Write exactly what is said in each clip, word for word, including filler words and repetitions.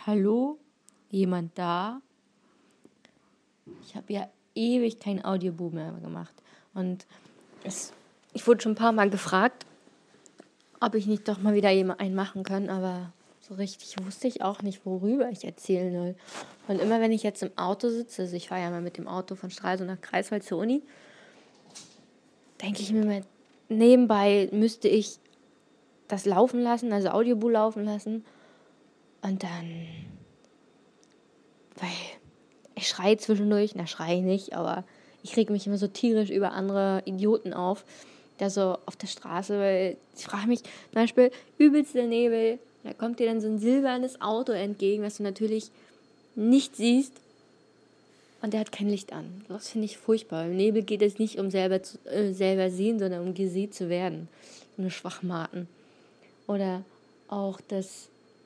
Hallo? Jemand da? Ich habe ja ewig kein Audiobook mehr gemacht. Und es, ich wurde schon ein paar Mal gefragt, ob ich nicht doch mal wieder einen machen kann, aber so richtig wusste ich auch nicht, worüber ich erzählen soll. Und immer wenn ich jetzt im Auto sitze, also ich fahre ja mal mit dem Auto von Stralsund nach Greifswald zur Uni, denke ich mir mal, nebenbei müsste ich das laufen lassen, also Audiobook laufen lassen. Und dann, weil ich schreie zwischendurch, na schreie nicht, aber ich reg mich immer so tierisch über andere Idioten auf, da so auf der Straße, weil ich frage mich, zum Beispiel übelster Nebel, da kommt dir dann so ein silbernes Auto entgegen, was du natürlich nicht siehst und der hat kein Licht an. Das finde ich furchtbar. Im Nebel geht es nicht um selber, zu, äh, selber sehen, sondern um gesehen zu werden. So eine Schwachmaten. Oder auch das,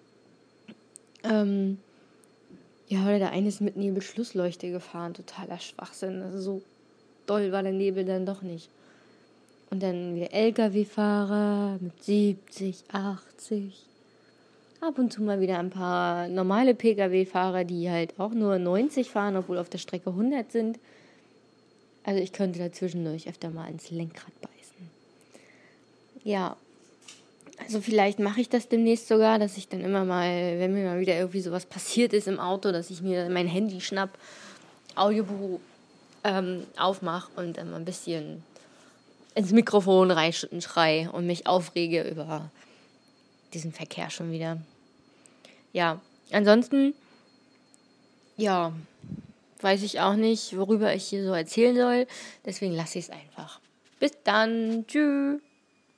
ähm, ja, oder der eine ist mit Nebelschlussleuchte gefahren, totaler Schwachsinn. Also so doll war der Nebel dann doch nicht. Und dann wieder L K W-Fahrer mit siebzig, achtzig. Ab und zu mal wieder ein paar normale P K W-Fahrer, die halt auch nur neunzig fahren, obwohl auf der Strecke hundert sind. Also ich könnte da zwischendurch öfter mal ins Lenkrad beißen. Ja, also vielleicht mache ich das demnächst sogar, dass ich dann immer mal, wenn mir mal wieder irgendwie sowas passiert ist im Auto, dass ich mir mein Handy schnapp, Audiobuch ähm, aufmache und dann mal ein bisschen ins Mikrofon reinschreie und mich aufrege über diesen Verkehr schon wieder. Ja, ansonsten, ja, weiß ich auch nicht, worüber ich hier so erzählen soll. Deswegen lasse ich es einfach. Bis dann. Tschüss.